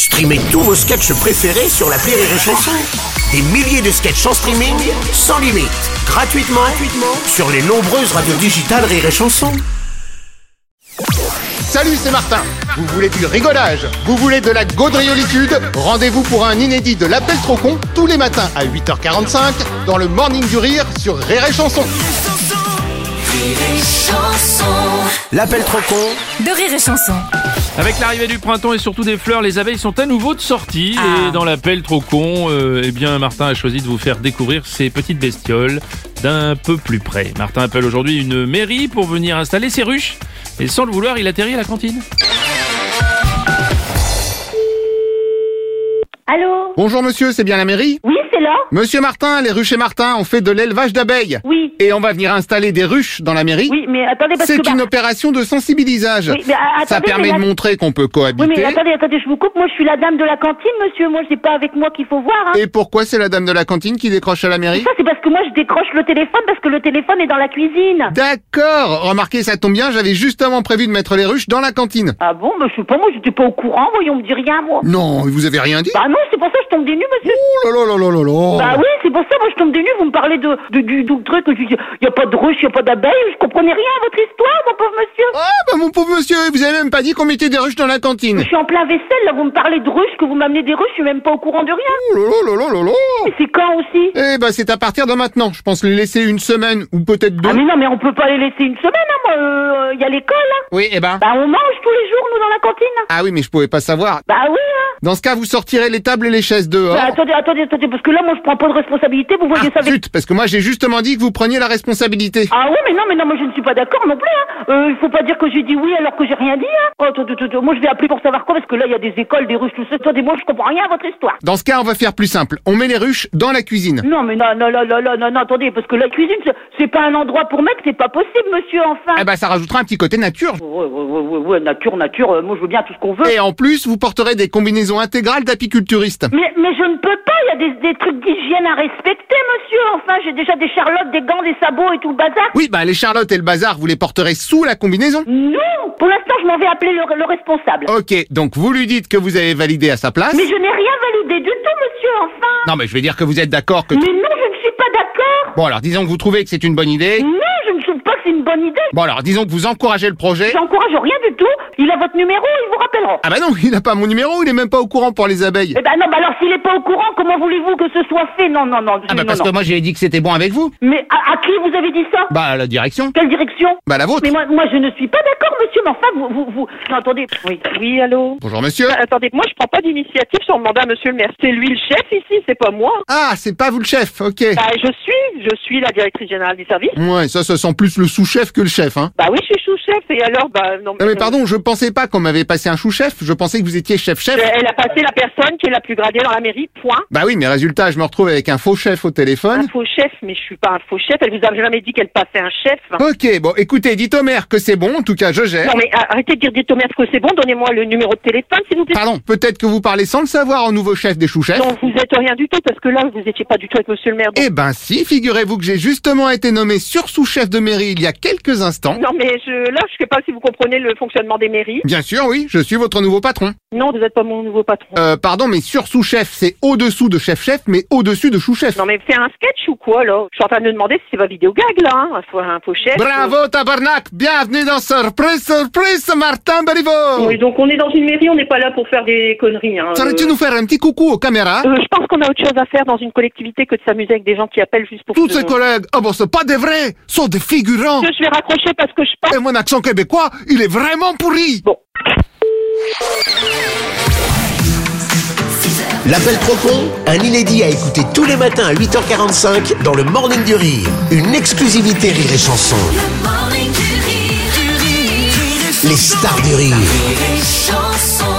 Streamez tous vos sketchs préférés sur l'appli Rire et Chanson. Des milliers de sketchs en streaming, sans limite, gratuitement sur les nombreuses radios digitales Rire et Chanson. Salut, c'est Martin. Vous voulez du rigolage, vous voulez de la gaudriolitude? Rendez-vous pour un inédit de l'Appel trop con tous les matins à 8h45 dans le Morning du Rire sur Rire et Chanson. L'appel trop con de Rire et Chanson. Avec l'arrivée du printemps et surtout des fleurs, les abeilles sont à nouveau de sortie. Et dans l'appel trop con, eh bien Martin a choisi de vous faire découvrir ces petites bestioles d'un peu plus près. Martin appelle aujourd'hui une mairie pour venir installer ses ruches. Et sans le vouloir, il atterrit à la cantine. Allô? Bonjour monsieur, c'est bien la mairie? Oui, c'est là? Monsieur Martin, les ruches et Martin ont fait de l'élevage d'abeilles. Oui. Et on va venir installer des ruches dans la mairie. Oui, mais attendez, parce C'est que... une opération de sensibilisage. Oui, mais attendez, Ça permet mais de montrer qu'on peut cohabiter. Oui, mais attendez, je vous coupe. Moi, je suis la dame de la cantine, monsieur. Moi, c'est pas avec moi qu'il faut voir, hein. Et pourquoi c'est la dame de la cantine qui décroche à la mairie? Ça, c'est parce que moi, je décroche le téléphone, parce que le téléphone est dans la cuisine. D'accord. Remarquez, ça tombe bien, j'avais justement prévu de mettre les ruches dans la cantine. Ah bon? Bah, je sais pas, moi, j'étais pas au courant. Voyons, on me dit rien, moi. Non, vous avez rien dit? Bah non, c'est pour ça que je tombe des nues, monsieur. Oh là là là là là. Bah oui, c'est pour ça, moi, je tombe des nues. Vous me parlez du truc, y a pas de ruche, y a pas d'abeilles. Je comprenais rien à votre histoire, mon pauvre monsieur. Ah bah mon pauvre monsieur, vous avez même pas dit qu'on mettait des ruches dans la cantine. Je suis en plein vaisselle, là, vous me parlez de ruches, que vous m'amenez des ruches, je suis même pas au courant de rien. Oh là là là là là. Mais c'est quand aussi? Eh bah c'est à partir de maintenant. Je pense les laisser une semaine ou peut-être deux. Ah mais non, mais on peut pas les laisser une semaine, hein, moi, y a l'école, hein. Oui, eh ben. Bah on mange tous les jours, nous, dans la cantine. Ah oui, mais je pouvais pas savoir. Bah oui, hein. Dans ce cas, vous sortirez les tables et les chaises dehors. Bah, attendez, parce que là, moi, je prends pas de responsabilité, vous voyez ça avec... Zut, parce que moi j'ai justement dit que vous preniez la responsabilité. Ah ouais, mais non, moi, je ne suis pas d'accord non plus, hein. Il faut pas dire que j'ai dit oui alors que j'ai rien dit, hein. Oh, attendez, moi, je vais appeler pour savoir quoi, parce que là, il y a des écoles, des ruches, tout ça. Attendez, moi, je comprends rien à votre histoire. Dans ce cas, on va faire plus simple. On met les ruches dans la cuisine. Non, mais non, attendez, parce que la cuisine, c'est pas un endroit pour mettre, c'est pas possible, monsieur, enfin. Eh ben ça rajoutera un petit côté nature. Ouais, nature, moi, je veux bien tout ce qu'on veut. Et en plus, vous porterez des combinaisons intégrales d'apiculturistes. Mais je ne peux pas, il y a des trucs d'hygiène à respecter, monsieur. Enfin, j'ai déjà des charlottes, des gants, des sabots et tout le bazar. Oui, bah les charlottes et le bazar, vous les porterez sous la combinaison. Non, pour l'instant, je m'en vais appeler le responsable. Ok, donc vous lui dites que vous avez validé à sa place. Mais je n'ai rien validé du tout, monsieur, enfin. Non, mais je vais dire que vous êtes d'accord que... Mais non, je ne suis pas d'accord. Bon, alors disons que vous trouvez que c'est une bonne idée. Non, je ne trouve pas que c'est une bonne idée. Bon, alors disons que vous encouragez le projet. J'encourage rien du tout. Il a votre numéro, il vous rappellera. Ah bah non, il n'a pas mon numéro, il est même pas au courant pour les abeilles. Eh ben non, alors s'il est pas au courant, comment voulez-vous que ce soit fait? Non. Ah bah parce que moi j'ai dit que c'était bon avec vous. Mais à qui vous avez dit ça? Bah à la direction. Quelle direction? Bah la vôtre. Mais moi je ne suis pas d'accord, monsieur, mais enfin vous... Non, attendez. Oui, allô? Bonjour monsieur. Attendez, moi je prends pas d'initiative sur le mandat, monsieur le maire. C'est lui le chef ici, c'est pas moi. Ah, c'est pas vous le chef, ok. Bah je suis la directrice générale du service. Ouais, ça sent plus le sous-chef que le chef, hein. Bah oui, je suis sous-chef, et alors, bah non... Non mais pardon, je pensais pas qu'on m'avait passé un sous-chef, je pensais que vous étiez chef-chef. Elle a passé la personne qui est la plus gradée dans la mairie, point. Bah oui, mais résultat, je me retrouve avec un faux chef au téléphone. Un faux chef, mais je suis pas un faux chef, elle vous a jamais dit qu'elle passait un chef. Ok, bon, écoutez, dites au maire que c'est bon, en tout cas, je gère. Non mais arrêtez de dire dites au maire que c'est bon, donnez-moi le numéro de téléphone, s'il vous plaît. Pardon, peut-être que vous parlez sans le savoir au nouveau chef des sous-chefs. Non, vous êtes rien du tout, parce que là, vous étiez pas du tout avec monsieur le maire. Donc... Eh ben si, figurez-vous que j'ai justement été nommé sur-sous-chef de mairie il y a quelques instants. Non mais je sais pas si vous comprenez le fonctionnement des mairies. Bien sûr, oui, je suis votre nouveau patron. Non, vous êtes pas mon nouveau patron. Pardon, mais sur-sous-chef, c'est au-dessous de chef-chef, mais au-dessus de sous-chef. Non mais faire un sketch ou quoi, là? Je suis en train de me demander si c'est pas vidéo gag, là, hein? Un faux chef. Bravo, tabarnak! Bienvenue dans Surprise, Martin Baliveau! Oui, donc on est dans une mairie, on n'est pas là pour faire des conneries, hein. Saurais-tu nous faire un petit coucou aux caméras? Je pense qu'on a autre chose à faire dans une collectivité que de s'amuser avec des gens qui appellent juste pour... Tous ces collègues, ah bon, c'est pas des vrais, sont des figurants! Je vais raccrocher parce que je pense... Et mon accent québécois, il est vraiment pourri! Bon. L'appel trop con, un inédit à écouter tous les matins à 8h45 dans le Morning du Rire. Une exclusivité Rire et Chanson. Le morning du rire. Les stars du rire. Rire et Chanson.